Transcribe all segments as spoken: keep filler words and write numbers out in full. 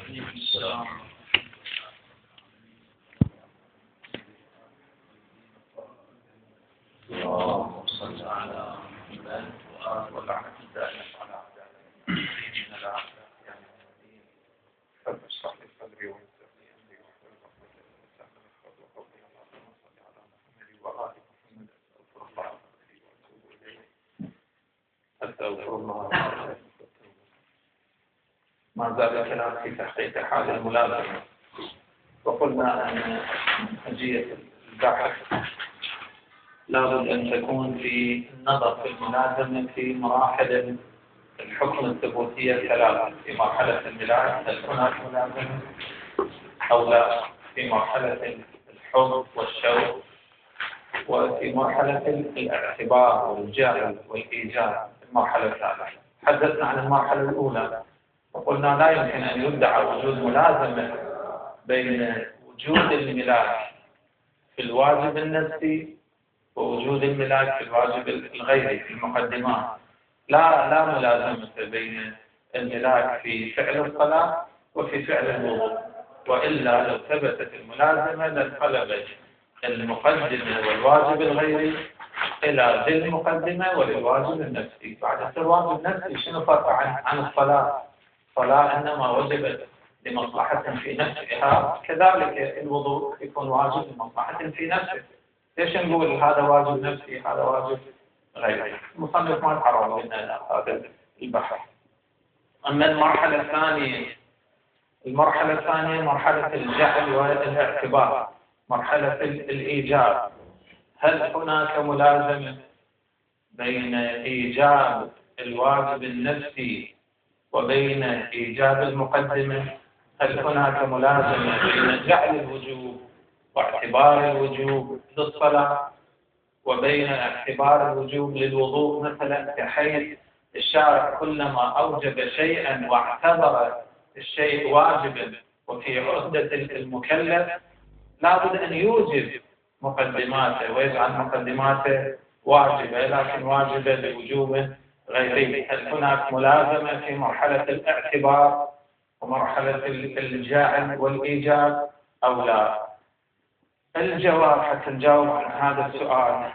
السلام. اللهم صل على محمد وآل وبعد ذلك على سيدنا العبد فاشرح لي صدري ويسر لي امري واحلل عقدة من لساني يفقهوا قولي. اللهم صل على محمد وآل محمد. استغفر الله واتوب اليه. استغفر الله. ما زال الكلام في تحقيق حال الملازمة، وقلنا أن منهجية البحث لابد أن تكون في النظر في الملازمة في مراحل الحكم الثبوتية الثلاثة. في مرحلة الميلاد هل هناك ملازمة أو لا، في مرحلة الحب والشوق، وفي مرحلة الاعتبار والجعل والإيجاب المرحلة الثالثة. تحدثنا عن المرحلة الأولى وقلنا لا يمكن أن يدعى وجود ملازمة بين وجود الملاك في الواجب النفسي ووجود الملاك في الواجب الغيري في المقدمات. لا لا ملازمة بين الملاك في فعل الصلاة وفي فعل الوضوء، وإلا لو ثبتت الملازمة لانقلبت المقدمة والواجب الغيري إلى ذي المقدمة وللواجب النفسي. بعد الواجب النفسي شنو فرق عن عن الصلاة؟ الصلاة إنما وجبت لمصلحة في نفسها، كذلك الوضوء يكون واجب لمصلحة في نفسه. ليش نقول هذا واجب نفسي هذا واجب غيري؟ المصنف ما تعرض لنا هذا البحث. أما المرحلة الثانية المرحلة الثانية مرحلة الجعل والاعتبار، مرحلة الإيجاب. هل هناك ملازمة بين إيجاب الواجب النفسي وبين إيجاب المقدمة؟ هل هناك ملازمة بين جعل الوجوب واعتبار الوجوب للصلاة وبين اعتبار الوجوب للوضوء؟ مثلا كحيث الشارع كلما أوجب شيئا واعتبر الشيء واجبا وفي عهدة المكلف لابد أن يوجب مقدماته ويجعل مقدماته واجبة، لكن واجبة لوجوب غيري. هل هناك ملازمة في مرحلة الاعتبار ومرحلة الجعل والإيجاب أو لا؟ الجواب حتى نجاوب عن هذا السؤال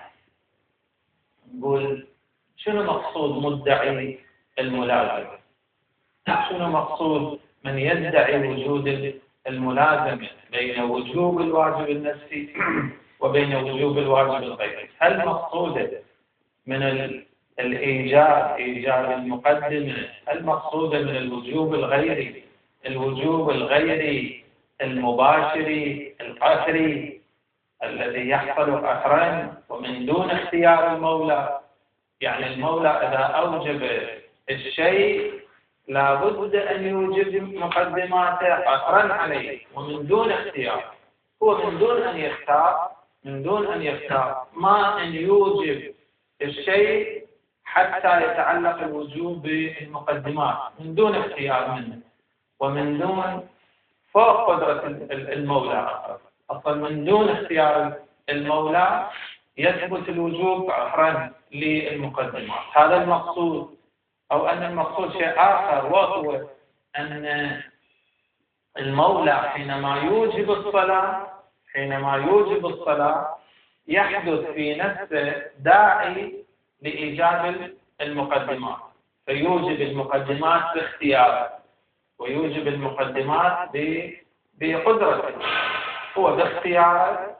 نقول شنو مقصود مدعي الملازمة؟ شنو مقصود من يدعي وجود الملازمة بين وجوب الواجب النفسي وبين وجوب الواجب الغيري؟ هل مقصوده من الإيجاب إيجاب المقدمة؟ هل مقصوده من الوجوب الغيري الوجوب الغيري المباشر القهري الذي يحصل قهرا ومن دون اختيار المولى؟ يعني المولى إذا أوجب الشيء لابد أن يوجب مقدماته قهرا عليه ومن دون اختيار. هو من دون أن يختار من دون أن يختار ما أن يوجب الشيء حتى يتعلق الوجوب بالمقدمات من دون اختيار منه ومن دون فوق قدرة المولى. أصلا من دون اختيار المولى يثبت الوجوب قهرا للمقدمات. هذا المقصود، أو أن المقصود شيء آخر، وهو أن المولى حينما يوجب الصلاة حينما يوجب الصلاة يحدث في نفسه داعي لإيجاب المقدمات، فيوجب المقدمات باختياره ويوجب المقدمات بقدرته. هو باختياره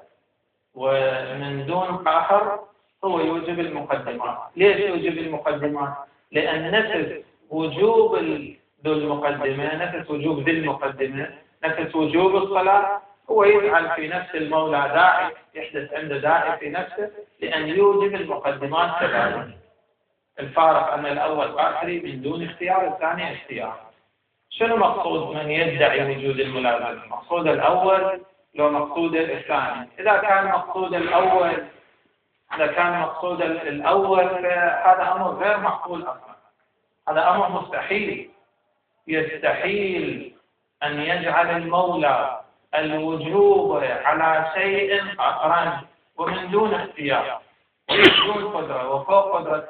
ومن دون قهر هو يوجب المقدمات. ليش يوجب المقدمات؟ لأن نفس وجوب ذو المقدمة نفس وجوب ذي المقدمة نفس وجوب الصلاة هو يجعل في نفس المولى داعي، يحدث عنده داعي في نفسه لأن يوجب المقدمات كذلك. الفارق أن الأول قهري من دون اختيار، الثاني اختيار. شنو مقصود من يدعي وجود الملازمة؟ مقصود الأول لو مقصود الثاني؟ إذا كان مقصود الأول إذا كان مقصود الأول فهذا أمر غير معقول أصلا، هذا أمر مستحيل. يستحيل أن يجعل المولى الوجوب على شيء قهرا ومن دون اختيار ومن دون قدرة وفوق قدرة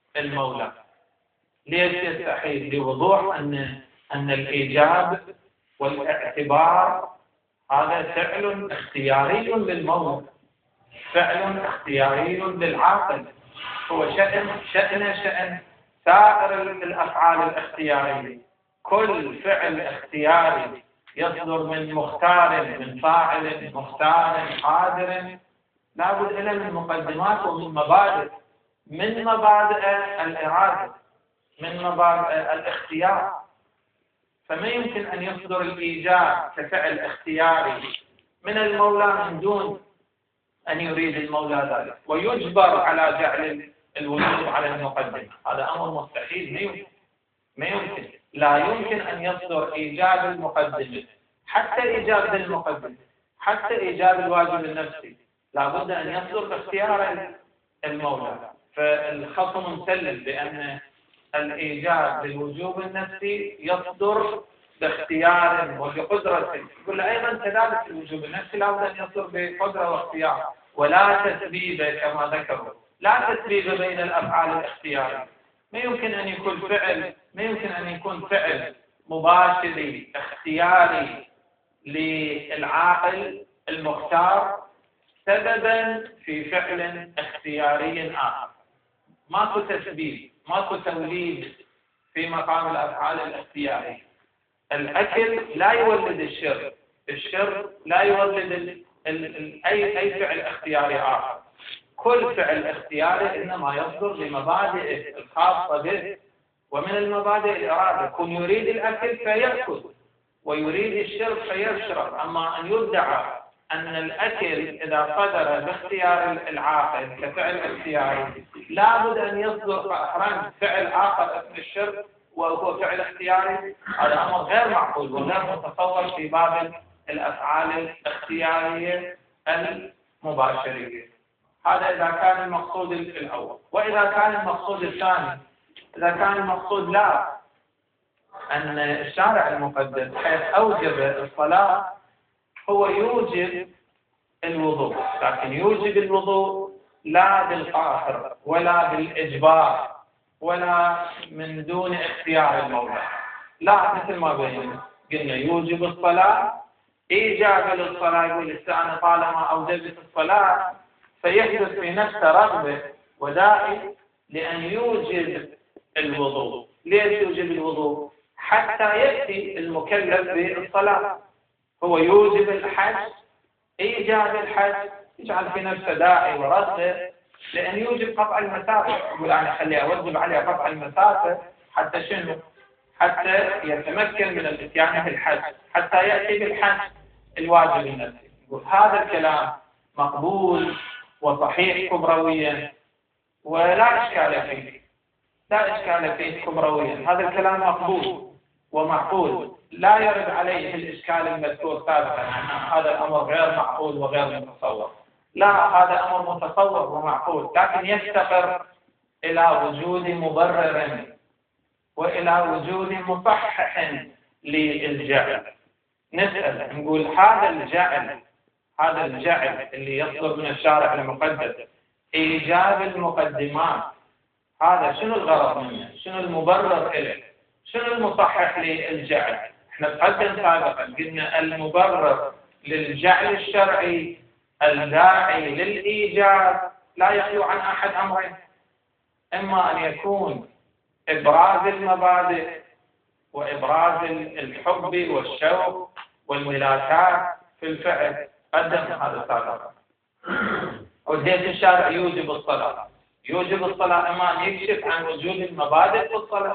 المولى. ليش يستحيل؟ لوضوح أن أن الإيجاب والاعتبار هذا فعل اختياري للمولى، فعل اختياري للعاقل، هو شأن شأن شأن سائر الأفعال الاختيارية. كل فعل اختياري يصدر من مختار، من فاعل مختار قادر، لابد له من مقدمات ومن مبادئ، من مبادئ الإرادة، من مبادئ الاختيار. فما يمكن أن يصدر الإيجاب كفعل اختياري من المولى من دون أن يريد المولى ذلك ويجبر على جعل الوجوب على المقدمة. هذا أمر مستحيل، ما يمكن. ما يمكن لا يمكن أن يصدر إيجاب المقدمة، حتى إيجاب المقدمة، حتى إيجاب الواجب النفسي لابد أن يصدر باختيار المولى. فالخصم مسلم بأن الإيجاب للوجوب النفسي يصدر باختيار وبقدرة، يقول أيضا كذلك الوجوب النفسي لابد أن يصدر بقدرة واختيار، ولا تسبيب كما ذكروا، لا تسبيب بين الأفعال الاختيارية. ما يمكن أن يكون فعل ما يمكن أن يكون فعل مباشر اختياري للعاقل المختار سببا في فعل اختياري آخر. ماكو تسبيب، ماكو توليد في مقام الأفعال الاختيارية. الأكل لا يولد الشرب، الشرب لا يولد ال ال ال أي أي فعل اختياري آخر. كل فعل اختياري إنما يصدر لمبادئ الخاصة به، ومن المبادئ الإرادة. كن يريد الأكل فيأكل، ويريد الشرب فيشرب. أما أن يدعى أن الأكل إذا صدر باختيار العاقل كفعل اختياري لابد أن يصدر أحرام فعل آخر اسم الشرب وهو فعل اختياري، هذا أمر غير معقول وغير متصور في باب الأفعال الاختيارية المباشرة. هذا إذا كان المقصود الأول. وإذا كان المقصود الثاني، إذا كان المقصود لا أن الشارع المقدس حيث أوجب الصلاة هو يوجب الوضوء، لكن يوجب الوضوء لا بالقهر ولا بالإجبار ولا من دون اختيار المولى، لا مثل ما بينا قلنا يوجب الصلاة إيجابا للصلاة. يقول الإنسان طالما أوجبت الصلاة فيحدث في نفسه رغبة وداعي لأن يوجب الوضوء. ليش يوجب الوضوء؟ حتى يأتي المكلف بالصلاة. هو يوجب الحج، إيجاب الحج يجعل في نفسه داعي ورغبة لأن يوجب قطع المسافة. يقول أنا خلي أوجب عليه قطع المسافة حتى شنو؟ حتى يتمكن من الاتيان بالحج، حتى يأتي بالحج الواجب النفسي. يقول هذا الكلام مقبول وصحيح كبرويا ولا إشكال فيه، لا إشكال فيه كبرويا. هذا الكلام مقبول ومعقول، لا يرد عليه الإشكال المذكور سابقا أن هذا الأمر غير معقول وغير متصور. لا، هذا أمر متصور ومعقول، لكن يفتقر إلى وجود مبرر وإلى وجود مصحح للجعل. نسأل نقول هذا الجعل هذا الجعل اللي يصدر من الشارع المقدس إيجاب المقدمات، هذا شنو الغرض منه؟ شنو المبرر له؟ شنو المصحح للجعل؟ احنا تقدم سابقا قلنا المبرر للجعل الشرعي الداعي للإيجاب لا يخلو عن أحد أمرين: إما أن يكون إبراز المبادئ وإبراز الحب والشوق والملاكات في الفعل، قدم هذا سابقا. وديت الشارع يوجب الصلاة، يوجب الصلاة إما أن يكشف عن وجود المبادئ في الصلاة،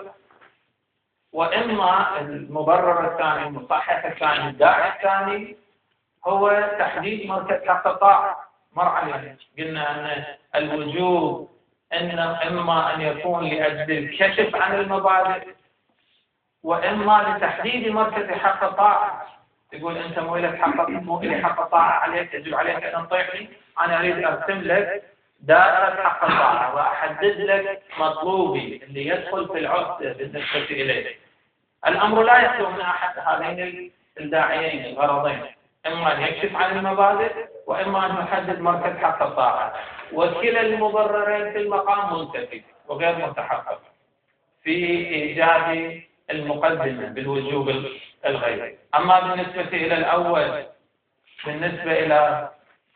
وإما المبرر الثاني المصحح الثاني الداعي الثاني هو تحديد مركز حق الطاعة. مر علينا قلنا أن الوجوب إن إما أن يكون لأجل الكشف عن المبادئ وإما لتحديد مركز حق الطاعة. تقول أنت مو لك حق مو لي حق الطاعة عليك، يجب عليك أن تطيعني. أنا أريد أرسم لك دائرة حق الطاعة وأحدد لك مطلوبي اللي يدخل في العهدة بالنسبة إليه. الأمر لا يخلو من أحد هذين الداعيين الغرضين: إما أن يكشف عن المبادئ وإما أن يحدد مركز حق الطاعة. وكلا المبررين في المقام منتفي وغير متحقق في إيجاد المقدمة بالوجوب الغيري. أما بالنسبة إلى الأول، بالنسبة إلى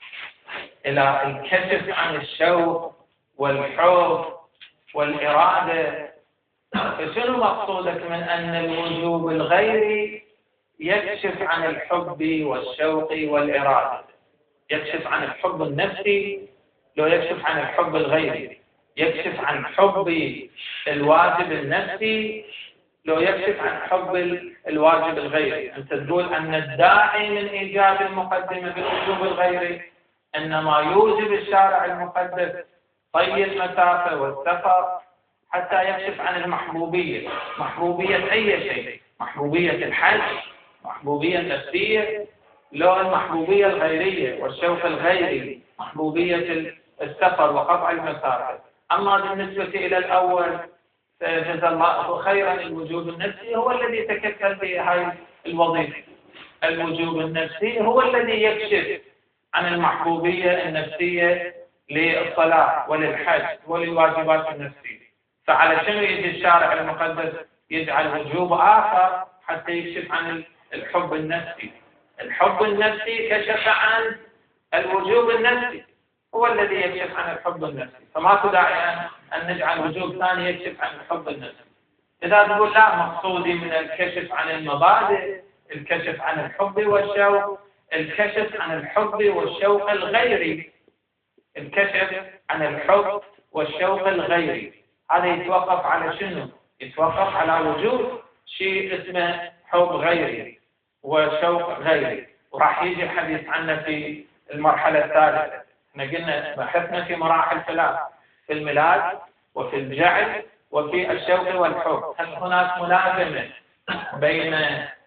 إلى الكشف عن الشوق والحب والإرادة، فشنو مقصودك من أن الوجوب الغيري يكشف عن الحب والشوق والإرادة؟ يكشف عن الحب النفسي لو يكشف عن الحب الغيري، يكشف عن حب الواجب النفسي لو يكشف عن حب الواجب الغيري. أنت تقول أن الداعي من إيجاب المقدمة بالوجوب الغيري إنما يوجب الشارع المقدس طي المسافة والسفر حتى يكشف عن المحبوبية. محبوبية أي شيء؟ محبوبية الحج، محبوبية النفسية، لو المحبوبية الغيرية والشوق الغيري محبوبية السفر وقطع المسافة. أما بالنسبة إلى الأول فجزا الله خيرا، الوجوب النفسي هو الذي تكفل بهذه الوظيفة. الوجوب النفسي هو الذي يكشف عن المحبوبية النفسية للصلاة وللحج وللواجبات النفسية. فعلى شنو يجي الشارع المقدس يجعل وجوب آخر حتى يكشف عن الحب النفسي؟ الحب النفسي كشف عن الوجوب النفسي، هو الذي يكشف عن الحب النفسي، فماكو داعي أن نجعل وجوب ثاني يكشف عن الحب النفسي. إذا تقول لا، مقصودي من الكشف عن المبادئ الكشف عن الحب والشوق، الكشف عن الحب والشوق الغيري، الكشف عن الحب والشوق الغيري، هذا يتوقف على شنو؟ يتوقف على وجود شيء اسمه حب غيري وشوق غيري، وراح يجي الحديث عنه في المرحلة الثالثة. احنا قلنا بحثنا في مراحل ثلاث، في الميلاد وفي الجعل وفي الشوق والحب. هل هناك ملازمة بين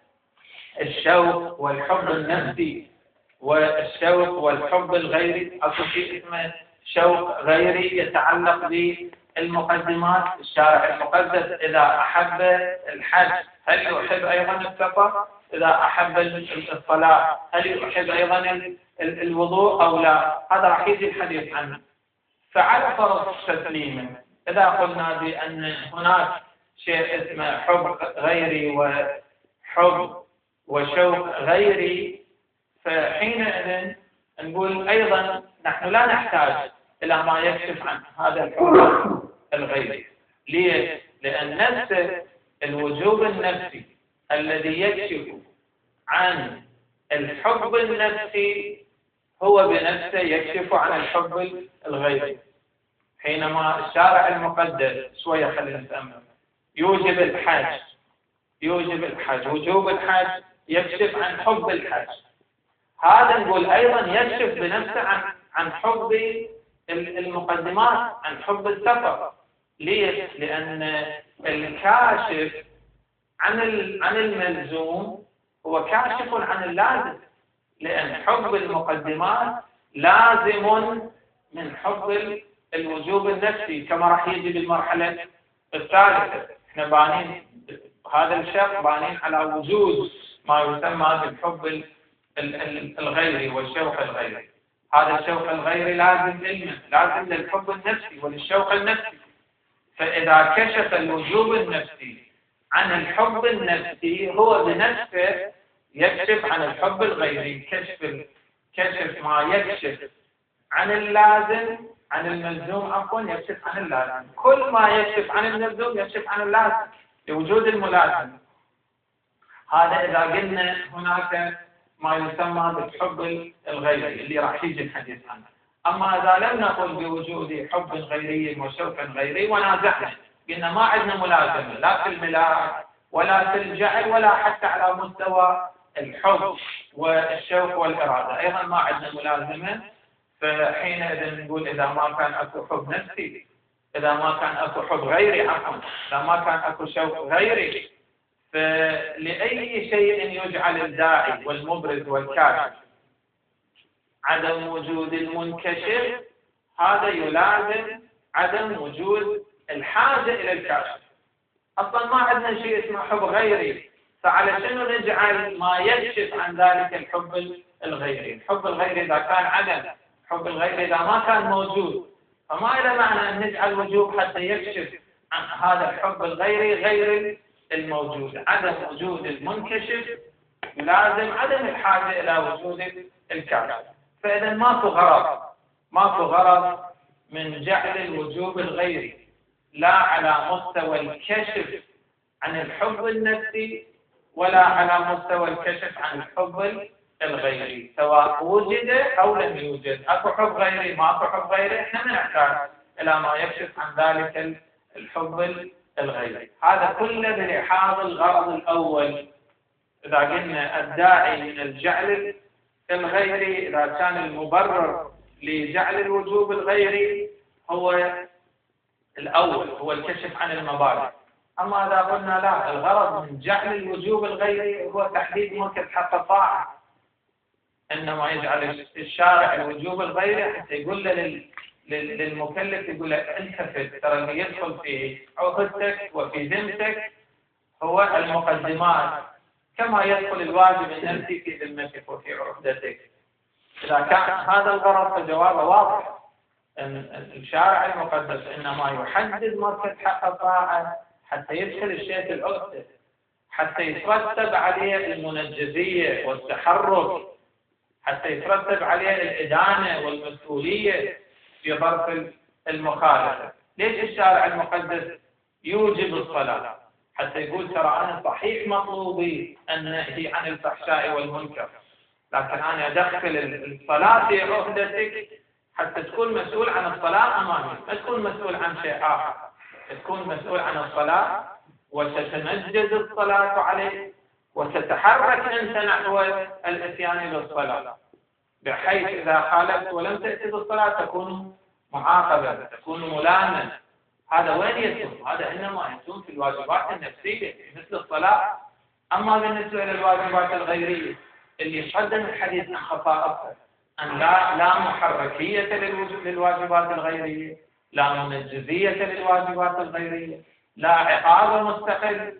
الشوق والحب النفسي والشوق والحب الغيري؟ اكو شيء اسمه شوق غيري يتعلق بالمقدمات. الشارع المقدس إذا أحب الحج هل يحب أيضا السفر؟ إذا أحب الصلاة هل يحب أيضا الوضوء أو لا؟ هذا راح يجي الحديث عنه. فعلى فرض تسليما، إذا قلنا بأن هناك شيء اسمه حب غيري وحب وشوق غيري، فحينئذ نقول أيضا نحن لا نحتاج إلى ما يكشف عن هذا الحب الغيري. ليه؟ لأن نفس الوجوب النفسي الذي يكشف عن الحب النفسي هو بنفسه يكشف عن الحب الغيري. حينما الشارع المقدس شوية خلينا نتأمل، يوجب الحج يوجب الحج وجوب الحج يكشف عن حب الحج، هذا نقول أيضا يكشف بنفسه عن عن حب المقدمات، عن حب السفر. ليش؟ لأن الكاشف عن عن الملزوم هو كاشف عن اللازم، لأن حب المقدمات لازم من حب الوجوب النفسي كما راح يجي بالمرحلة الثالثة. احنا بانين هذا الشق بانين على وجود ما يسمى بالحب الغيري والشوق الغيري. هذا الشوق الغيري لازم للمن لازم للحب النفسي وللشوق النفسي. فإذا كشف الوجوب النفسي عن الحب النفسي هو بنفسه يكشف عن الحب الغيري. كشف كشف ما يكشف عن اللازم عن الملزوم عفوا يكشف عن اللازم. كل ما يكشف عن الملزوم يكشف عن اللازم لوجود الملازم. هذا إذا قلنا هناك ما يسمى بالحب الغيري اللي راح يجي الحديث عنه. أما إذا لم نقل بوجود حب غيري وشوق غيري ونازعنا، قلنا ما عندنا ملازمة لا في الميلاد ولا في الجعل ولا حتى على مستوى الحب والشوق والإرادة، أيضا ما عندنا ملازمة. فحينئذ نقول إذا ما كان أكو حب نفسي، إذا ما كان أكو حب غيري عفوا، إذا ما كان أكو شوق غيري، فلأي شيء يجعل الداعي والمبرز والكاشف عدم وجود المنكشف هذا يلازم عدم وجود الحاجة إلى الكاشف. أصلا ما عندنا شيء اسمه حب غيري، فعلى شنو نجعل ما يكشف عن ذلك الحب الغيري؟ الحب الغيري إذا كان عدم، الحب الغيري إذا ما كان موجود، فما إلى معنى أن نجعل وجوب حتى يكشف عن هذا الحب الغيري غير الموجود. عدم وجود المنكشف يلازم عدم الحاجة إلى وجود الكاشف. فإذا ماكو غرض ماكو غرض من جعل الوجوب الغيري لا على مستوى الكشف عن الحب النفسي ولا على مستوى الكشف عن الحب الغيري، سواء وجد أو لم يوجد. أكو حب غيري ماكو حب غيري، إحنا ما نحتاج إلى ما يكشف عن ذلك الحب الغيري. هذا كله بلحاظ الغرض الأول. إذا قلنا الداعي من الجعل الغيري، إذا كان المبرر لجعل الوجوب الغيري هو الأول، هو الكشف عن المبادئ. أما إذا قلنا لا، الغرض من جعل الوجوب الغيري هو تحديد مركز حق الطاعة، إنما يجعل الشارع الوجوب الغيري حتى يقول له للمكلف، يقول له التفت، ترى اللي يدخل في عهدتك وفي ذمتك هو المقدمات، كما يدخل الواجب النفسي في ذمتك وفي عهدتك. إذا كان هذا الغرض فجوابه واضح، أن الشارع المقدس إنما يحدد مركز حق الطاعة حتى يدخل الشيء في العهدة، حتى يترتب عليه المنجزية والتحرك، حتى يترتب عليه الإدانة والمسؤولية في ظرف المخالفة. ليش الشارع المقدس يوجب الصلاة؟ حتى يقول ترى أنا صحيح مطلوبي النهي عن الفحشاء والمنكر، لكن أنا أدخل الصلاة في عهدتك حتى تكون مسؤول عن الصلاة أمامي، ما تكون مسؤول عن شيء آخر، تكون مسؤول عن الصلاة وتتمجد الصلاة عليك وتتحرك أنت نحو الإتيان بالصلاة، بحيث إذا خالفت ولم تأتي بالصلاة تكون معاقبة، تكون ملاما. هذا وين يتم؟ هذا إنما يتم في الواجبات النفسية مثل الصلاة. أما بالنسبة للواجبات الغيرية اللي يقدم الحديث عن خصائصها أن لا لا محركية للواجبات الغيرية، لا منجزية للواجبات الغيرية، لا عقاب مستقل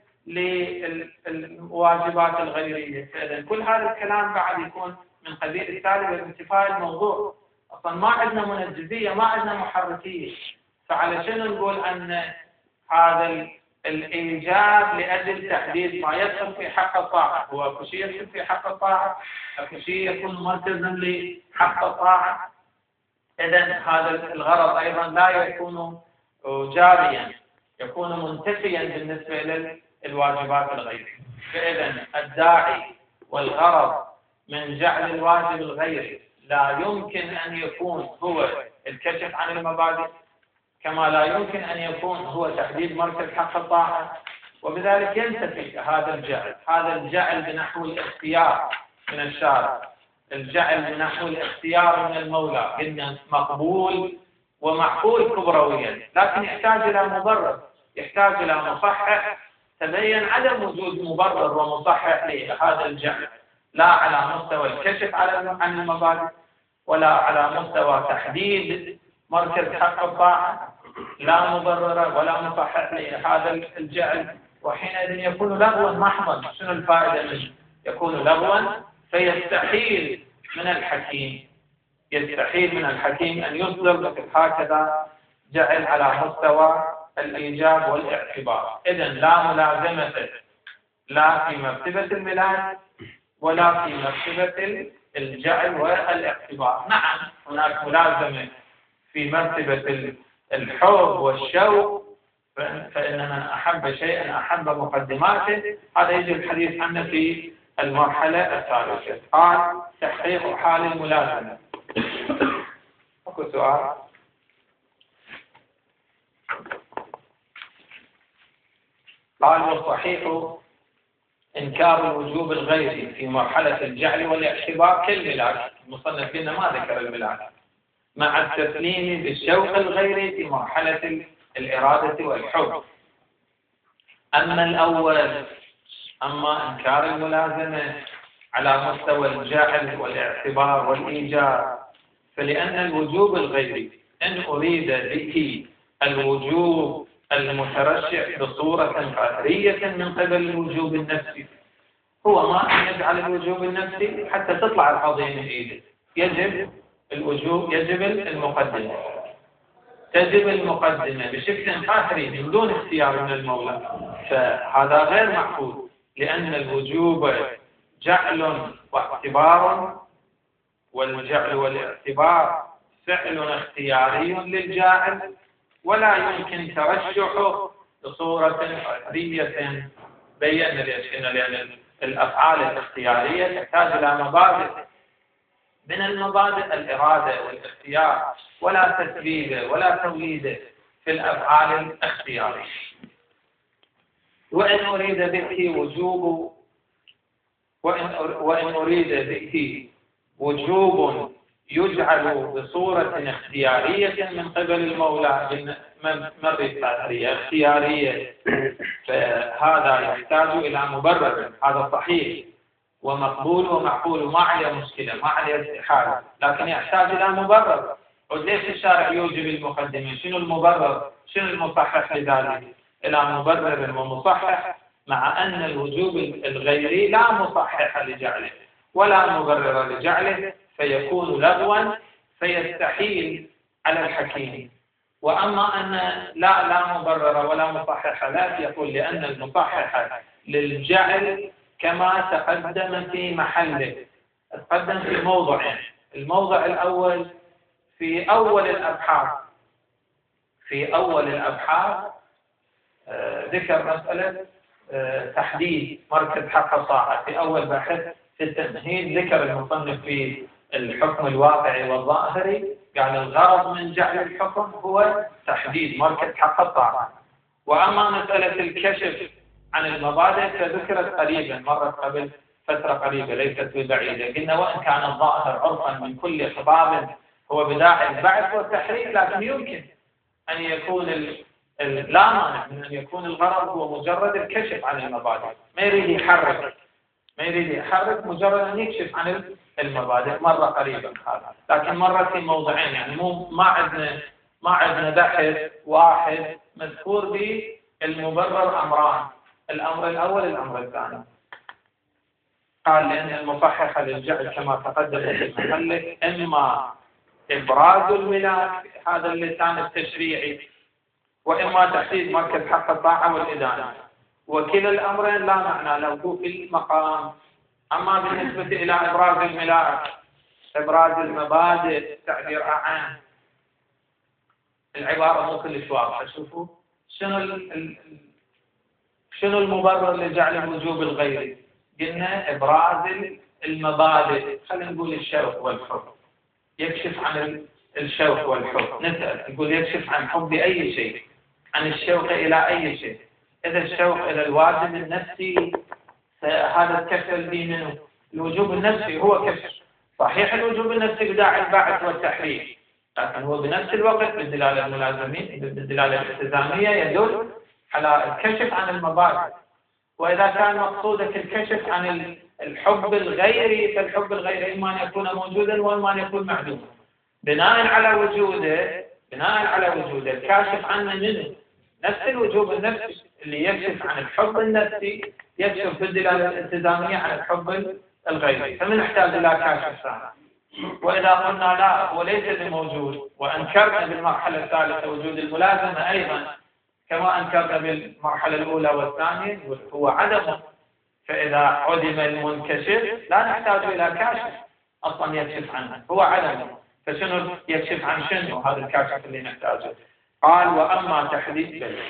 للواجبات الغيرية. فإذا كل هذا الكلام بعد يكون من قبيل التالي بارتفاع الموضوع. أصلا ما عندنا منجزية، ما عندنا محركية، فعلى شنو نقول أن هذا الإيجاب لأجل تحديد ما يدخل في حق الطاعة؟ هو أكو شيء يدخل في حق الطاعة، أكو شيء يكون مركزا لحق الطاعة. إذن هذا الغرض أيضا لا يكون جاريا، يكون منتفيا بالنسبة للواجبات الغيرية. فإذن الداعي والغرض من جعل الواجب الغيري لا يمكن أن يكون هو الكشف عن المبادئ، كما لا يمكن أن يكون هو تحديد مركز حق الطاعة، وبذلك ينتفي هذا الجعل. هذا الجعل بنحو الاختيار من الشارع، الجعل بنحو الاختيار من المولى، قلنا مقبول ومعقول كبرويا، لكن يحتاج إلى مبرر، يحتاج إلى مصحح. تبين عدم وجود مبرر ومصحح لهذا الجعل، لا على مستوى الكشف عن المبادئ ولا على مستوى تحديد مركز حق الطاعة، لا مبرر ولا مصحح لهذا الجعل، وحينئذ يكون لغوا محضا. شنو الفائدة منه؟ يكون لغوا، فيستحيل من الحكيم يستحيل من الحكيم أن يصدر مثل هكذا جعل على مستوى الإيجاب والاعتبار. إذن لا ملازمة لا في مرتبة الميلاد ولا في مرتبة الجعل والاعتبار. نعم هناك ملازمة في مرتبة الحب والشوق، فإن من أحب شيئا أحب مقدماته، هذا يجي الحديث عنه في المرحلة الثالثة. قال تحقيق حال الملازمة. أكو سؤال؟ قال والصحيح إنكار الوجوب الغيري في مرحلة الجعل والاعتبار كالملاك. المصنف لنا ما ذكر الملاك، مع التسليم بالشوق الغيري في مرحلة الإرادة والحب. أما الأول، أما إنكار الملازمة على مستوى الجعل والاعتبار والإيجاب، فلأن الوجوب الغيري إن أريد به الوجوب المترشح بصورة قهرية من قبل الوجوب النفسي، هو ما أن يجعل الوجوب النفسي حتى تطلع القضية من إيده، يجب الوجوب، يجب المقدمة. تجب المقدمة بشكل قهري من دون اختيار من المولى، فهذا غير معقول، لأن الوجوب جعل واعتبار، والجعل والاعتبار فعل اختياري للجاعل، ولا يمكن ترشحه بصورة قهرية. بينا ليش؟ لأن الأفعال الاختيارية تحتاج إلى مبادئ، من المبادئ الإرادة والاختيار، ولا تسبيب ولا توليد في الأفعال الاختيارية. وإن أريد به وجوب وإن وإن أريد به وجوب يجعل بصورة اختيارية من قبل المولى من قهرية اختيارية، فهذا يحتاج إلى مبرر. هذا صحيح ومقبول ومعقول وما عليه مشكلة، ما عليه استحالة، لكن يحتاج إلى مبرر. وليش الشارع يوجب المقدمة؟ شنو المبرر؟ شنو المصحح لذلك؟ إلى مبرر ومصحح، مع أن الوجوب الغيري لا مصحح لجعله ولا مبرر لجعله، فيكون لغوا فيستحيل على الحكيم. وأما أن لا لا مبرر ولا مصحح لا، يقول لأن المصحح للجعل كما تقدم في محله، تقدم في موضعين. الموضع الأول في أول الأبحاث في أول الأبحاث آه ذكر مسألة آه تحديد مركز حق الطاعة. في أول بحث في التمهيد ذكر المصنف في الحكم الواقعي والظاهري، قال الغرض من جعل الحكم هو تحديد مركز حق الطاعة. وأما مسألة الكشف عن المبادئ فذكرت قريبا، مرت قبل فترة قريبة ليست ببعيدة. قلنا وإن كان الظاهر عرفا من كل خطاب هو بداعي البعث والتحريك، لكن يمكن أن يكون ال... ال... لا مانع من أن يكون الغرض هو مجرد الكشف عن المبادئ، ما يريد يحرك ما يريد يحرك مجرد أن يكشف عن المبادئ. مرة قريبا هذا، لكن مرة في موضعين، يعني مو ما عندنا ما عندنا بحث واحد مذكور به المبرر أمران، الأمر الأول الأمر الثاني. قال لأن المصحح للجعل كما تقدم في محله إما إبراز الملاك، هذا اللسان التشريعي، وإما تحديد مركز حق الطاعة والإدانة، وكلا الأمرين لا معنى له في المقام. أما بالنسبة إلى إبراز الملاك، إبراز المبادئ، تعبير عام، العبارة مو كلش واضحة. شوفوا شنو ال شنو المبرر لجعل الوجوب الغيري؟ قلنا إبراز المبادئ، خلينا نقول الشوق والحب، يكشف عن الشوق والحب. نسأل يقول يكشف عن حب أي شيء، عن الشوق إلى أي شيء. إذا الشوق إلى الواجب النفسي هذا الكشف به منه. الوجوب النفسي هو كشف، صحيح الوجوب النفسي بداعي البعث والتحريك، لكن هو بنفس الوقت بالدلالة الملازمين بالدلالة الالتزامية يدل على الكشف عن المبادئ. وإذا كان مقصودك الكشف عن الحب الغيري، فالحب الغيري إما أن يكون موجودا وإما أن يكون معدوما. بناء على وجوده بناء على وجوده الكاشف عنه منه نفس الوجوب النفسي اللي يكشف عن الحب النفسي، يكشف بالدلالة الالتزامية عن الحب الغيري، فمن نحتاج إلى كاشف ثاني. وإذا قلنا لا هو ليس بموجود، وأنكرنا بالمرحلة الثالثة وجود الملازمة أيضا كما أنكرنا بالمرحلة الأولى والثانية هو عدمه، فإذا عدم المنكشف لا نحتاج إلى كاشف أصلا يكشف عنه، هو عدمه. فشنو يكشف عن شنو هذا الكاشف اللي نحتاجه؟ قال وأما تحديد بل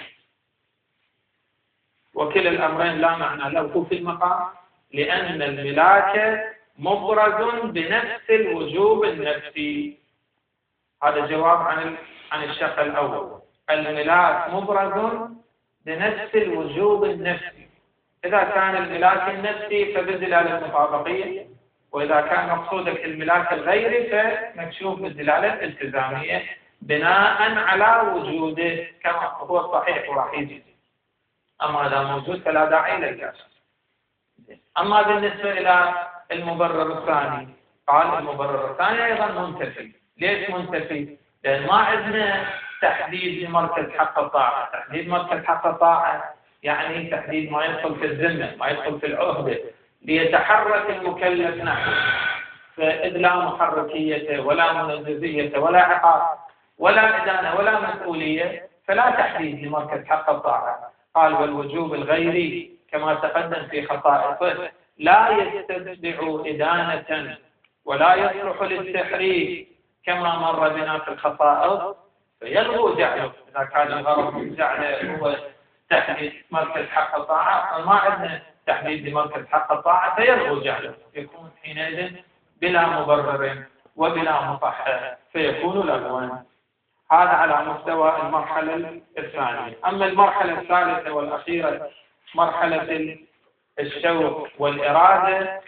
وكلا الأمرين لا معنى له في المقام، لأن الملاك مبرز بنفس الوجوب النفسي. هذا جواب عن عن الشق الأول. الملاك مبرز بنفس الوجوب النفسي. إذا كان الملاك النفسي فبالدلالة المطابقية، وإذا كان مقصودك الملاك الغيري فمكشوف بالدلالة الالتزامية بناء على وجوده كما هو الصحيح وراح يجي. أما إذا موجود فلا داعي للكاشف. أما بالنسبة إلى المبرر الثاني، قال المبرر الثاني أيضا منتفي. ليش منتفي؟ لأن ما عندنا تحديد لمركز حق الطاعة. تحديد مركز حق الطاعة يعني تحديد ما يدخل في الذمة، ما يدخل في العهدة، ليتحرك المكلف نحوه، فإذ لا محركية ولا منزهية ولا عقاب، ولا إدانة ولا مسؤولية فلا تحديد لمركز حق الطاعة. قال والوجوب الغيري كما تقدم في خصائصه لا يستتبع إدانة ولا يصلح للتحريك كما مر بنا في الخصائص فيلغو جعله. إذا كان الغرض من جعله هو تحديد مركز حق الطاعة فما عندنا تحديد لمركز حق الطاعة فيلغو جعله، يكون حينئذ بلا مبرر وبلا مصحح فيكون لغوا. هذا على مستوى المرحلة الثانية. أما المرحلة الثالثة والأخيرة مرحلة الشوق والإرادة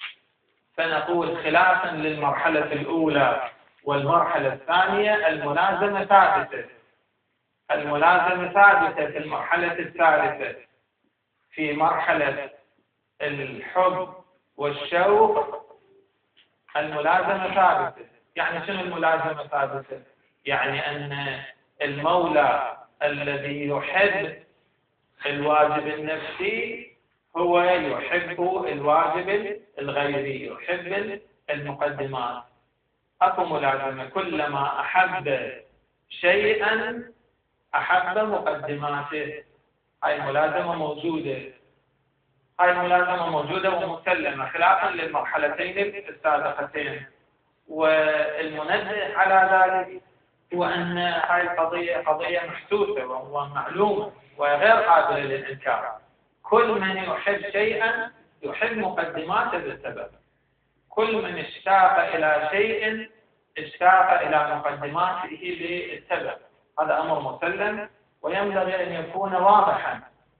فنقول خلافا للمرحلة الأولى والمرحلة الثانية الملازمة ثابتة. الملازمة ثابتة في المرحلة الثالثة. في مرحلة الحب والشوق الملازمة ثابتة. يعني شنو الملازمة ثابتة؟ يعني أن المولى الذي يحب الواجب النفسي هو يحب الواجب الغيري، يحب المقدمات. أكو ملازمة كلما أحب شيئا أحب مقدماته. هاي الملازمة موجودة، هاي الملازمة موجودة ومسلمة خلافا للمرحلتين السابقتين. والمنبه على ذلك هو أن هاي القضية قضية محسوسة وهو معلوم وغير قابلة للإنكار. كل من يحب شيئا يحب مقدماته بالسبب. كل من اشتاق إلى شيء اشتاق إلى مقدماته بالسبب. هذا أمر مسلم وينبغي أن يكون واضحا.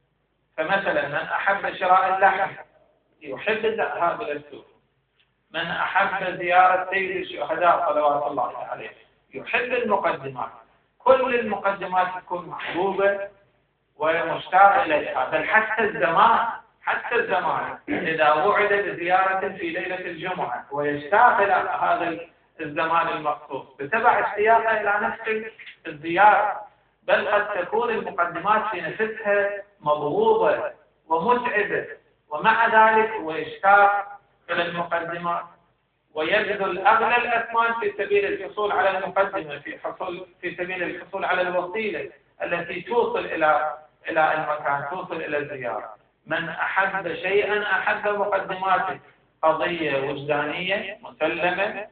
فمثلا من أحب شراء اللحم يحب الذهاب إلى السوق. من أحب زيارة سيد الشهداء صلوات الله عليه يحب المقدمات. كل المقدمات تكون محبوبة ومشتاق إليها. بل حتى الزمان حتى الزمان إذا وعد بزيارة في ليلة الجمعة ويشتاق إلى هذا الزمان المخصوص بتبع اشتياقه إلى نفس الزيارة. بل قد تكون المقدمات في نفسها مضغوطة ومتعبة ومع ذلك هو يشتاق إلى المقدمات ويبذل أغلى الأثمان في سبيل الحصول على المقدمة، في حصول في سبيل الحصول على الوسيلة التي توصل إلى إلى المكان، توصل إلى الزيارة. من أحب شيئا أحب مقدماته. قضية وجدانية مسلمة.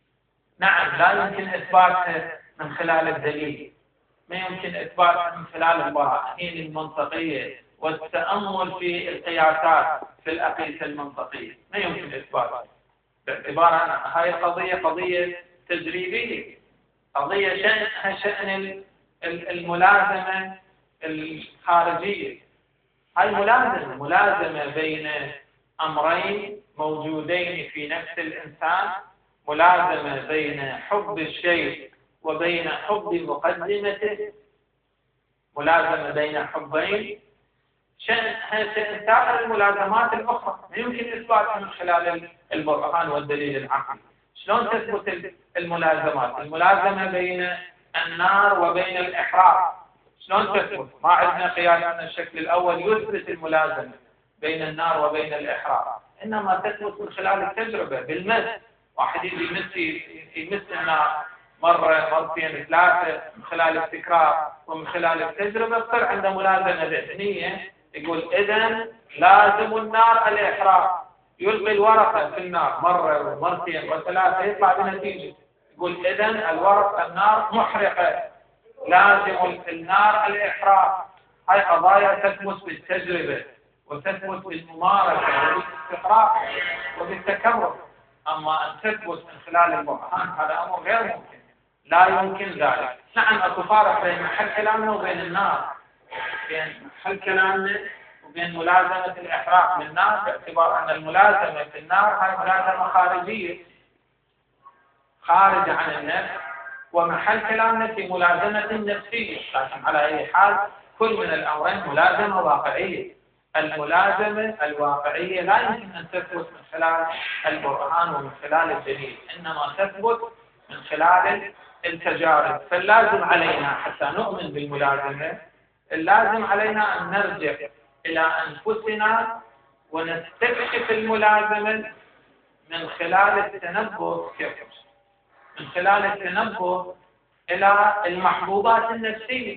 نعم لا يمكن إثباتها من خلال الدليل، ما يمكن إثباتها من خلال البراهين المنطقية والتأمل في القياسات في الأقيسة المنطقية، ما يمكن إثباتها باعتبار أن هاي القضية قضية تجريبية، قضية شأنها شأن الملازمة الخارجية. هاي ملازمة ملازمة بين أمرين موجودين في نفس الإنسان، ملازمة بين حب الشيء وبين حب مقدمته، ملازمة بين حبين شأنها شأن سائر الملازمات الأخرى ما يمكن إثباتها من خلال البرهان والدليل العقلي. شلون تثبت الملازمات؟ الملازمة بين النار وبين الإحراق شلون تثبت؟ ما عندنا قياس من الشكل الأول يثبت الملازمة بين النار وبين الإحراق، إنما تثبت من خلال التجربة بالمس. واحد يجي يمس يمس النار مرة مرتين ثلاثة من خلال التكرار ومن خلال التجربة تصير عنده ملازمة ذهنية. يقول إذن لازم النار الإحراق، يلقي الورقة في النار مرة ومرتين وثلاثة يطلع بنتيجة. يقول إذن الورقة النار محرقة، لازم النار الإحراق. هاي قضايا تثبت بالتجربة وتثبت بالممارسة وبالاستقراء وبالتكرر. أما أن تثبت من خلال البرهان هذا أمر غير ممكن، لا يمكن ذلك. نعم أكو فارق بين محل كلامنا وبين النار، بين محل كلامنا وبين ملازمة الإحراق للنار، باعتبار أن الملازمة في النار هاي ملازمة خارجية خارج عن النفس، ومحل كلامنا في ملازمة نفسية. لكن على أي حال كل من الأمرين ملازمة واقعية. الملازمة الواقعية لا يمكن أن تثبت من خلال البرهان ومن خلال الدليل، إنما تثبت من خلال التجارب. فاللازم علينا حتى نؤمن بالملازمة، اللازم علينا أن نرجع إلى أنفسنا ونستكشف الملازمة من خلال التنبؤ من خلال التنبؤ إلى المحبوبات النفسية.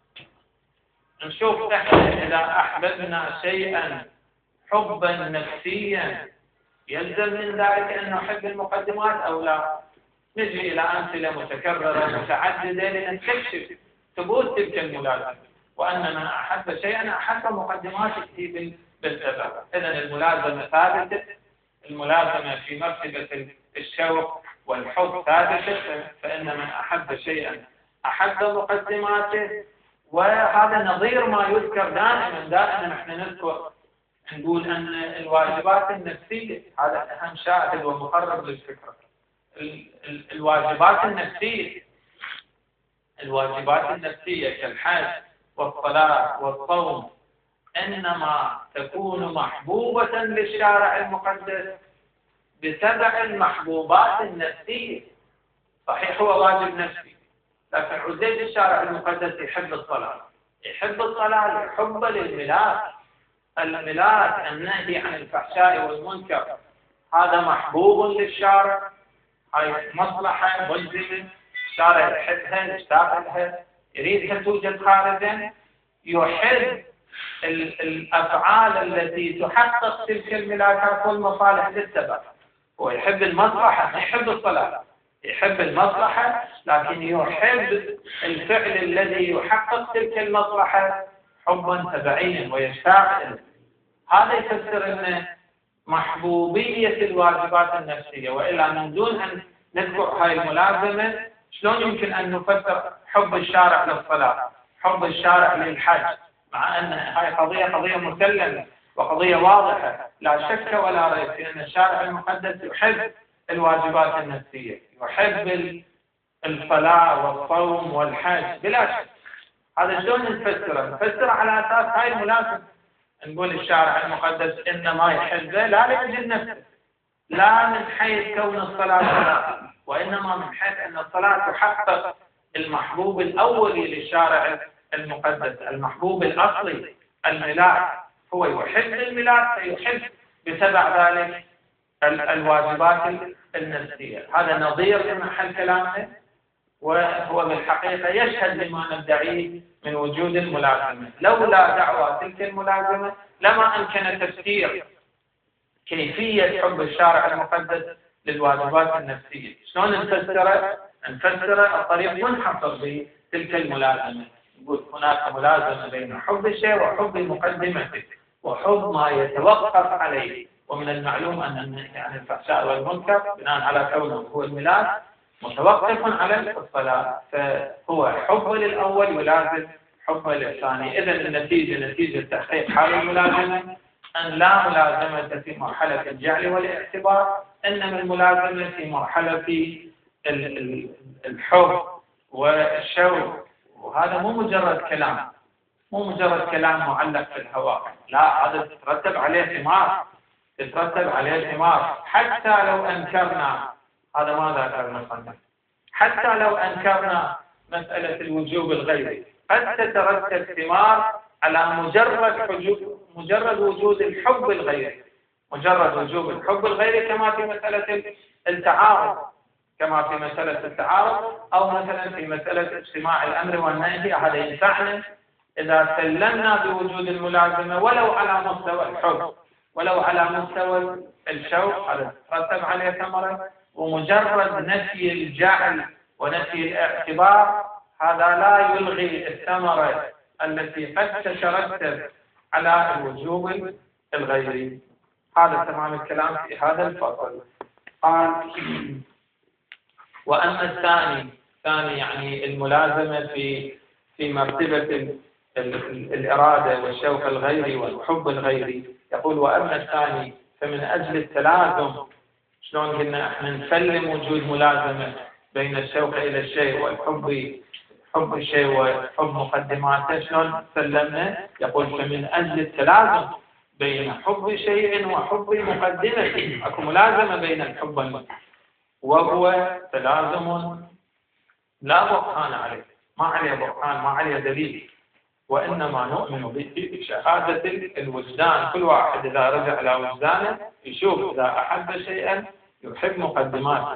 نشوف احنا إذا أحببنا شيئا حبا نفسيا يلزم من ذلك أن نحب المقدمات أو لا. نجي إلى أمثلة متكررة متعددة لنستكشف ثبوت تلك الملازمة، وأننا أحب شيئا أحب مقدماته بالسبب. إذن الملازمة ثابتة، الملازمة في مرتبة الشوق والحب ثابتة، فإن من أحب شيئا أحب مقدماته. وهذا نظير ما يذكر دائما دائما نحن نذكر نقول أن الواجبات النفسية، هذا أهم شاهد ومقرب للفكرة. الواجبات النفسية الواجبات النفسية كالحج والصلاة والصوم إنما تكون محبوبة للشارع المقدس بتبع المحبوبات النفسية. صحيح هو واجب نفسي، لكن عزيز الشارع المقدس يحب الصلاة، يحب الصلاة لحب للميلاد. الميلاد النهي عن الفحشاء والمنكر هذا محبوب للشارع، هاي مصلحة ملزمة، الشارع يحبها يشتاق لها يريدها توجد خارجا. يحب الأفعال التي تحقق تلك الملاكات والمصالح للسبب. هو يحب المصلحة، ما يحب الصلاة، يحب المصلحة لكن يحب الفعل الذي يحقق تلك المصلحة حبا تبعيا ويشتاق له. هذا يفسر أن محبوبية الواجبات النفسية. وإلا من دون أن نذكر هاي الملازمة شلون يمكن أن نفسر حب الشارع للصلاة، حب الشارع للحج، مع أن هاي قضية قضية مسلمة وقضية واضحة لا شك ولا ريب في أن الشارع المقدس يحب الواجبات النفسية، يحب الصلاة والصوم والحج بلا شك. هذا شلون نفسره؟ نفسره على أساس هاي الملازمة. نقول الشارع المقدس إنما يحبه لا لأجل نفسه، لا من حيث كون الصلاة صلاة، وإنما من حيث أن الصلاة تحقق المحبوب الأولي للشارع المقدس، المحبوب الأصلي الميلاد. هو يحب الميلاد فيحب بتبع ذلك الواجبات النفسية. هذا نظير لمحل كلامه، وهو بالحقيقة يشهد لما ندعيه من وجود الملازمة. لولا دعوى تلك الملازمة لما أمكن تفسير كيفية حب الشارع المقدس للواجبات النفسية. شلون نفسره؟ نفسره الطريق منحصر بتلك الملازمة. نقول هناك ملازمة بين حب الشيء وحب مقدمته وحب ما يتوقف عليه. ومن المعلوم أن النهي عن الفحشاء والمنكر بناء على كونه هو الميلاد متوقف على الصلاة، فهو حب للأول ولازم حب للثاني. إذن النتيجة نتيجة تحقيق حال الملازمة أن لا ملازمة في مرحلة الجعل والاعتبار، إنما الملازمة في مرحلة الحب والشوق. وهذا مو مجرد كلام، مو مجرد كلام معلق في الهواء، لا، هذا تترتب عليه ثمار، تترتب عليه ثمار. حتى لو أنكرنا، هذا ما ذكر المصنف، حتى لو أنكرنا مسألة الوجوب الغيري قد تترتب ثمار على مجرد حجوب مجرد وجود الحب الغيري، مجرد وجوب الحب الغيري، كما في مسألة التعارض، كما في مسألة التعارض أو مثلا في مسألة اجتماع الأمر والنهي. هذا ينفعنا إذا سلمنا بوجود الملازمة ولو على مستوى الحب ولو على مستوى الشوق، هذا ترتب عليه ثمرة. ومجرد نفي الجعل ونفي الاعتبار هذا لا يلغي الثمرة التي قد تترتب على الوجوب الغيري. هذا تمام الكلام في هذا الفصل. قال وأما الثاني، ثاني يعني الملازمة في في مرتبة الإرادة والشوق الغيري والحب الغيري. يقول وأما الثاني فمن أجل التلازم، شلون قلنا احنا نسلم وجود ملازمة بين الشوق إلى الشيء والحب، حب الشيء وحب مقدماته، شلون سلمنا؟ يقول فمن أجل التلازم بين حب شيء وحب مقدمته، اكو ملازمة بين الحب والمقدمة، وهو تلازم لا برهان عليه، ما عليه برهان، ما عليه دليل، وإنما نؤمن به بشهادة الوجدان. كل واحد إذا رجع إلى وجدانه يشوف إذا أحب شيئا يحب مقدماته،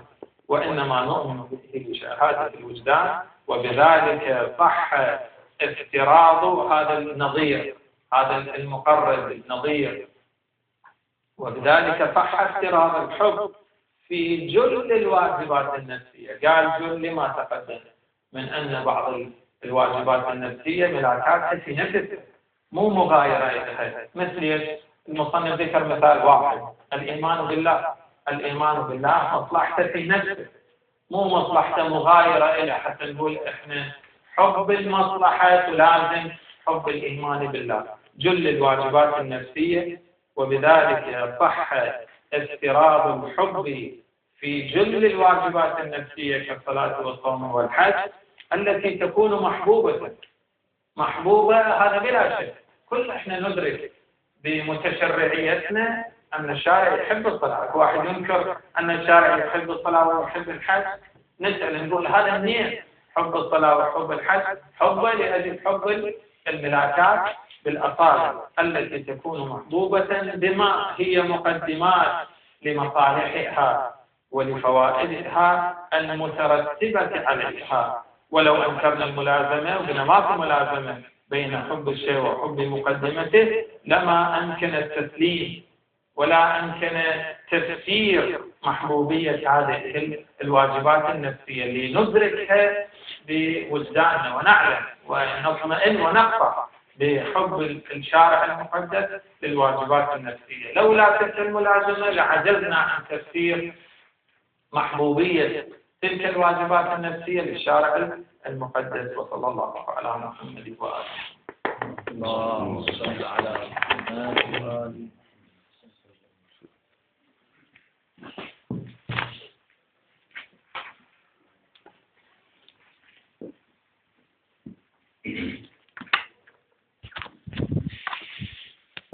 وإنما نؤمن به بشهادة الوجدان، وبذلك صح افتراض هذا النظير، هذا المقرر النظير، وبذلك صح افتراض الحب في جل الواجبات النفسية. قال جل لما تقدم من أن بعض الواجبات النفسية ملاكاتها في نفسها مو مغايرة لها، مثل المصنف ذكر مثال واحد، الإيمان بالله. الإيمان بالله مصلحته في نفسه، مو مصلحته مغايرة إلى حتى نقول إحنا حب المصلحة تلازم حب الإيمان بالله. جل الواجبات النفسية، وبذلك صح افتراض الحب في جل الواجبات النفسية كالصلاة والصوم والحج التي تكون محبوبة. محبوبة هذا بلا شك، كل احنا ندرك بمتشرعيتنا أن الشارع يحب الصلاة. واحد ينكر أن الشارع يحب الصلاة ويحب الحج، نسأل نقول هذا منين؟ حب الصلاة وحب الحج حبه لأجل حب الملاكات بالأصالة التي تكون محبوبة بما هي مقدمات لمصالحها ولفوائدها المترتبة عليها. ولو أنكرنا الملازمة وقلنا ما في ملازمة بين حب الشيء وحب مقدمته لما أمكن التسليم ولا أمكن تفسير محبوبية هذه الواجبات النفسية اللي ندركها بوجداننا ونعلم ونطمئن ونقطع بحب الشارع المقدس للواجبات النفسية. لولا تلك الملازمة لعجزنا عن تفسير محبوبية تلك الواجبات النفسية للشارع المقدس. وصلى الله على محمد وآله. اللهم صل على محمد وآله.